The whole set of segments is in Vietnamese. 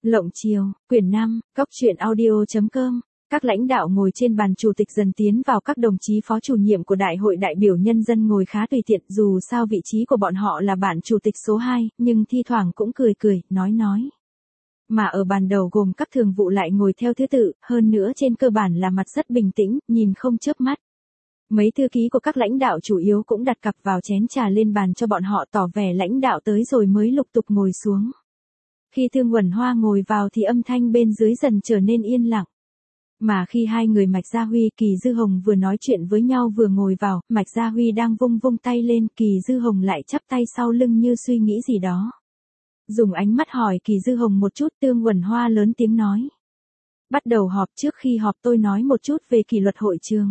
Lộng Chiều, quyển 5, Cóc truyện audio.com. Các lãnh đạo ngồi trên bàn chủ tịch dần tiến vào, các đồng chí phó chủ nhiệm của Đại hội đại biểu nhân dân ngồi khá tùy tiện, dù sao vị trí của bọn họ là bạn chủ tịch số 2, nhưng thi thoảng cũng cười, nói. Mà ở bàn đầu gồm các thường vụ lại ngồi theo thứ tự, hơn nữa trên cơ bản là mặt rất bình tĩnh, nhìn không chớp mắt. Mấy thư ký của các lãnh đạo chủ yếu cũng đặt cặp vào chén trà lên bàn cho bọn họ, tỏ vẻ lãnh đạo tới rồi mới lục tục ngồi xuống. Khi Thương Uẩn Hoa ngồi vào thì âm thanh bên dưới dần trở nên yên lặng. Mà khi hai người Mạch Gia Huy, Kỳ Dư Hồng vừa nói chuyện với nhau vừa ngồi vào, Mạch Gia Huy đang vung tay lên, Kỳ Dư Hồng lại chắp tay sau lưng như suy nghĩ gì đó. Dùng ánh mắt hỏi Kỳ Dư Hồng một chút, Thương Uẩn Hoa lớn tiếng nói. Bắt đầu họp, trước khi họp tôi nói một chút về kỷ luật hội trường.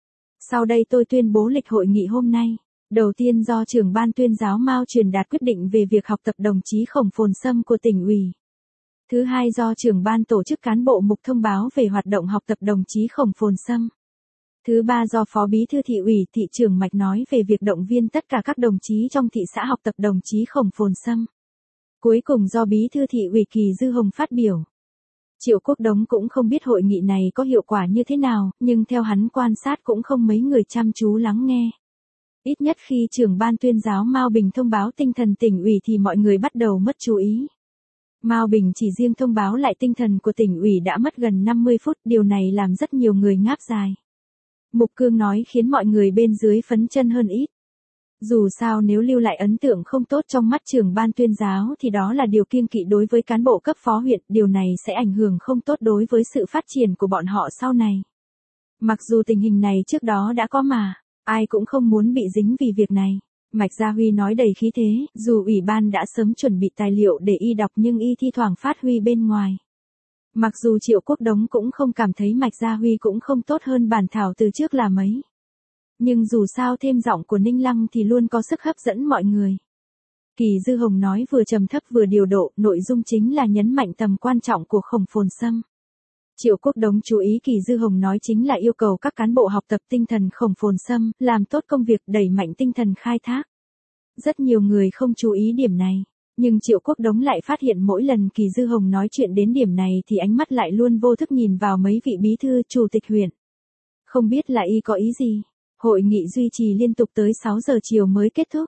Sau đây tôi tuyên bố lịch hội nghị hôm nay. Đầu tiên do trưởng ban tuyên giáo Mao truyền đạt quyết định về việc học tập đồng chí Khổng Phồn Sâm của tỉnh ủy. Thứ hai do trưởng ban tổ chức cán bộ Mục thông báo về hoạt động học tập đồng chí Khổng Phồn Sâm. Thứ ba do phó bí thư thị ủy thị trưởng Mạch nói về việc động viên tất cả các đồng chí trong thị xã học tập đồng chí Khổng Phồn Sâm. Cuối cùng do bí thư thị ủy Kỳ Dư Hồng phát biểu. Triệu Quốc Đống cũng không biết hội nghị này có hiệu quả như thế nào, nhưng theo hắn quan sát cũng không mấy người chăm chú lắng nghe. Ít nhất khi trưởng ban tuyên giáo Mao Bình thông báo tinh thần tỉnh ủy thì mọi người bắt đầu mất chú ý. Mao Bình chỉ riêng thông báo lại tinh thần của tỉnh ủy đã mất gần 50 phút, điều này làm rất nhiều người ngáp dài. Mục Cương nói khiến mọi người bên dưới phấn chân hơn ít. Dù sao nếu lưu lại ấn tượng không tốt trong mắt trưởng ban tuyên giáo thì đó là điều kiêng kỵ đối với cán bộ cấp phó huyện, điều này sẽ ảnh hưởng không tốt đối với sự phát triển của bọn họ sau này. Mặc dù tình hình này trước đó đã có mà, ai cũng không muốn bị dính vì việc này. Mạch Gia Huy nói đầy khí thế, dù ủy ban đã sớm chuẩn bị tài liệu để y đọc nhưng y thi thoảng phát huy bên ngoài. Mặc dù Triệu Quốc Đống cũng không cảm thấy Mạch Gia Huy cũng không tốt hơn bản thảo từ trước là mấy. Nhưng dù sao thêm giọng của Ninh Lăng thì luôn có sức hấp dẫn mọi người. Kỳ Dư Hồng nói vừa trầm thấp vừa điều độ, nội dung chính là nhấn mạnh tầm quan trọng của Khổng Phồn Sâm. Triệu Quốc Đống chú ý Kỳ Dư Hồng nói chính là yêu cầu các cán bộ học tập tinh thần Khổng Phồn Sâm, làm tốt công việc, đẩy mạnh tinh thần khai thác. Rất nhiều người không chú ý điểm này, nhưng Triệu Quốc Đống lại phát hiện mỗi lần Kỳ Dư Hồng nói chuyện đến điểm này thì ánh mắt lại luôn vô thức nhìn vào mấy vị bí thư, chủ tịch huyện. Không biết là y có ý gì. Hội nghị duy trì liên tục tới 6 giờ chiều mới kết thúc.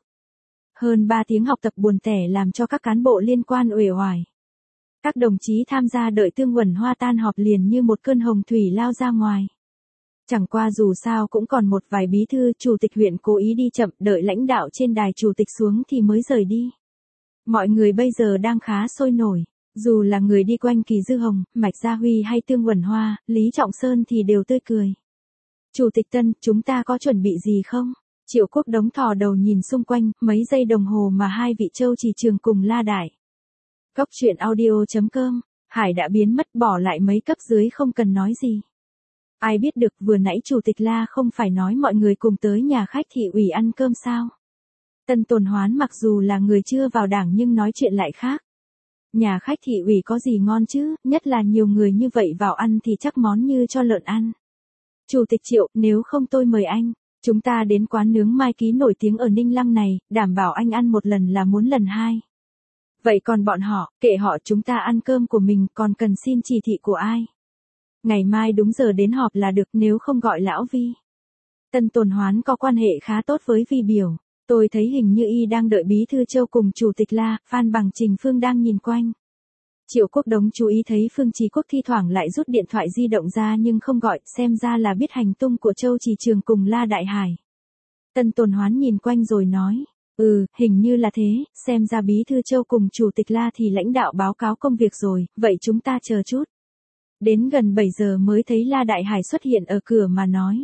Hơn 3 tiếng học tập buồn tẻ làm cho các cán bộ liên quan uể oải. Các đồng chí tham gia đợi Thương Uẩn Hoa tan họp liền như một cơn hồng thủy lao ra ngoài. Chẳng qua dù sao cũng còn một vài bí thư, chủ tịch huyện cố ý đi chậm, đợi lãnh đạo trên đài chủ tịch xuống thì mới rời đi. Mọi người bây giờ đang khá sôi nổi, dù là người đi quanh Kỳ Dư Hồng, Mạch Gia Huy hay Thương Uẩn Hoa, Lý Trọng Sơn thì đều tươi cười. Chủ tịch Tân, chúng ta có chuẩn bị gì không? Triệu Quốc Đống thò đầu nhìn xung quanh, mấy giây đồng hồ mà hai vị Châu Trì Trường cùng La Đại. Cóc truyện audio.com, Hải đã biến mất, bỏ lại mấy cấp dưới không cần nói gì. Ai biết được vừa nãy Chủ tịch La không phải nói mọi người cùng tới nhà khách thị ủy ăn cơm sao? Tân Tồn Hoán mặc dù là người chưa vào đảng nhưng nói chuyện lại khác. Nhà khách thị ủy có gì ngon chứ, nhất là nhiều người như vậy vào ăn thì chắc món như cho lợn ăn. Chủ tịch Triệu, nếu không tôi mời anh, chúng ta đến quán nướng Mai Ký nổi tiếng ở Ninh Lăng này, đảm bảo anh ăn một lần là muốn lần hai. Vậy còn bọn họ, kệ họ, chúng ta ăn cơm của mình, còn cần xin chỉ thị của ai? Ngày mai đúng giờ đến họp là được, nếu không gọi lão Vi. Tân Tồn Hoán có quan hệ khá tốt với Vi biểu, tôi thấy hình như y đang đợi bí thư Châu cùng chủ tịch La, Phan Bằng Trình Phương đang nhìn quanh. Triệu Quốc Đống chú ý thấy Phương Chí Quốc thi thoảng lại rút điện thoại di động ra nhưng không gọi, xem ra là biết hành tung của Châu Trì Trường cùng La Đại Hải. Tân Tồn Hoán nhìn quanh rồi nói, hình như là thế, xem ra bí thư Châu cùng chủ tịch La thì lãnh đạo báo cáo công việc rồi, vậy chúng ta chờ chút. Đến gần 7 giờ mới thấy La Đại Hải xuất hiện ở cửa mà nói.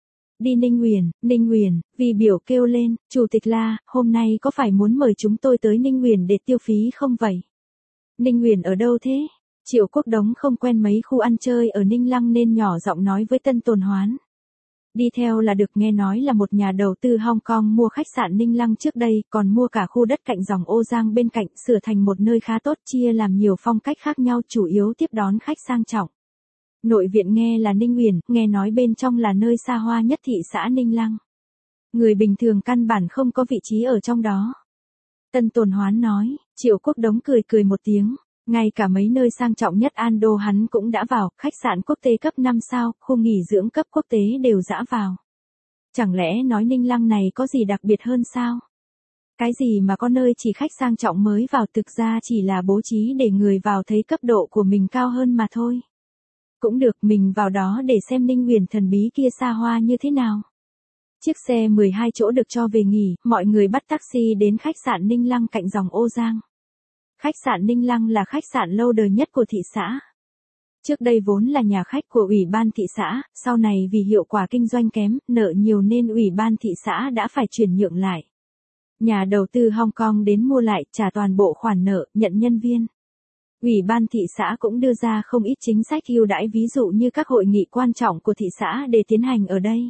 Đi Ninh Uyển, Vi biểu kêu lên, chủ tịch La, hôm nay có phải muốn mời chúng tôi tới Ninh Uyển để tiêu phí không vậy? Ninh Uyển ở đâu thế? Triệu Quốc Đống không quen mấy khu ăn chơi ở Ninh Lăng nên nhỏ giọng nói với Tân Tồn Hoán. Đi theo là được, nghe nói là một nhà đầu tư Hong Kong mua khách sạn Ninh Lăng trước đây, còn mua cả khu đất cạnh dòng Ô Giang bên cạnh, sửa thành một nơi khá tốt, chia làm nhiều phong cách khác nhau, chủ yếu tiếp đón khách sang trọng. Nội viện nghe là Ninh Uyển, nghe nói bên trong là nơi xa hoa nhất thị xã Ninh Lăng. Người bình thường căn bản không có vị trí ở trong đó. Tân Tồn Hoán nói, Triệu Quốc Đống cười một tiếng, Ngay cả mấy nơi sang trọng nhất Ando hắn cũng đã vào, khách sạn quốc tế cấp 5 sao, khu nghỉ dưỡng cấp quốc tế đều dã vào. Chẳng lẽ nói Ninh Lăng này có gì đặc biệt hơn sao? Cái gì mà có nơi chỉ khách sang trọng mới vào, thực ra chỉ là bố trí để người vào thấy cấp độ của mình cao hơn mà thôi. Cũng được, mình vào đó để xem Ninh Huyền thần bí kia xa hoa như thế nào. Chiếc xe 12 chỗ được cho về nghỉ, mọi người bắt taxi đến khách sạn Ninh Lăng cạnh dòng Ô Giang. Khách sạn Ninh Lăng là khách sạn lâu đời nhất của thị xã. Trước đây vốn là nhà khách của ủy ban thị xã, sau này vì hiệu quả kinh doanh kém, nợ nhiều nên ủy ban thị xã đã phải chuyển nhượng lại. Nhà đầu tư Hong Kong đến mua lại, trả toàn bộ khoản nợ, nhận nhân viên. Ủy ban thị xã cũng đưa ra không ít chính sách ưu đãi, ví dụ như các hội nghị quan trọng của thị xã để tiến hành ở đây.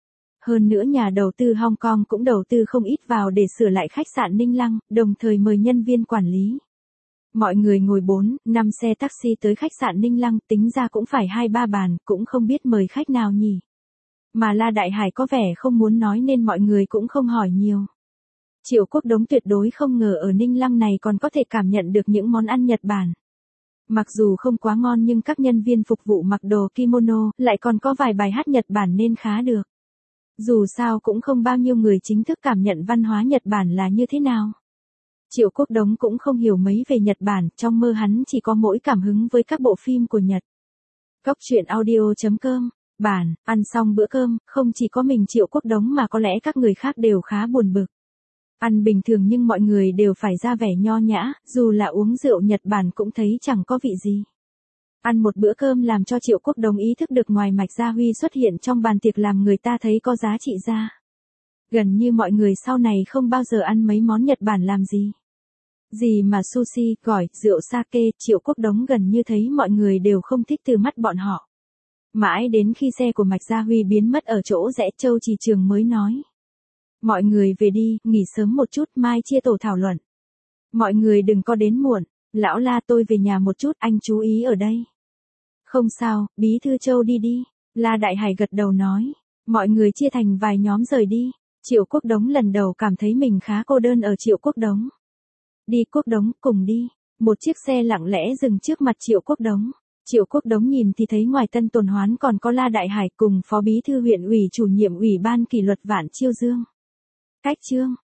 Hơn nữa nhà đầu tư Hong Kong cũng đầu tư không ít vào để sửa lại khách sạn Ninh Lăng, đồng thời mời nhân viên quản lý. Mọi người ngồi 4-5 xe taxi tới khách sạn Ninh Lăng, tính ra cũng phải 2-3 bàn, cũng không biết mời khách nào nhỉ. Mà La Đại Hải có vẻ không muốn nói nên mọi người cũng không hỏi nhiều. Triệu Quốc Đống tuyệt đối không ngờ ở Ninh Lăng này còn có thể cảm nhận được những món ăn Nhật Bản. Mặc dù không quá ngon nhưng các nhân viên phục vụ mặc đồ kimono, lại còn có vài bài hát Nhật Bản nên khá được. Dù sao cũng không bao nhiêu người chính thức cảm nhận văn hóa Nhật Bản là như thế nào. Triệu Quốc Đống cũng không hiểu mấy về Nhật Bản, trong mơ hắn chỉ có mỗi cảm hứng với các bộ phim của Nhật. Góc truyện audio.com. Bản, ăn xong bữa cơm, không chỉ có mình Triệu Quốc Đống mà có lẽ các người khác đều khá buồn bực. Ăn bình thường nhưng mọi người đều phải ra vẻ nho nhã, dù là uống rượu Nhật Bản cũng thấy chẳng có vị gì. Ăn một bữa cơm làm cho Triệu Quốc Đống ý thức được ngoài Mạch Gia Huy xuất hiện trong bàn tiệc làm người ta thấy có giá trị ra. Gần như mọi người sau này không bao giờ ăn mấy món Nhật Bản làm gì. Gì mà sushi, gỏi, rượu sake, Triệu Quốc Đống gần như thấy mọi người đều không thích từ mắt bọn họ. Mãi đến khi xe của Mạch Gia Huy biến mất ở chỗ rẽ Châu Trì Trường mới nói. Mọi người về đi, nghỉ sớm một chút, mai chia tổ thảo luận. Mọi người đừng có đến muộn. Lão La, tôi về nhà một chút, anh chú ý ở đây. Không sao, Bí thư Châu đi đi. La Đại Hải gật đầu nói. Mọi người chia thành vài nhóm rời đi. Triệu Quốc Đống lần đầu cảm thấy mình khá cô đơn ở Triệu Quốc Đống. Đi Quốc Đống, cùng đi. Một chiếc xe lặng lẽ dừng trước mặt Triệu Quốc Đống. Triệu Quốc Đống nhìn thì thấy ngoài Tân Tồn Hoán còn có La Đại Hải cùng Phó Bí thư huyện ủy chủ nhiệm ủy ban kỷ luật Vạn Chiêu Dương. Cách chương.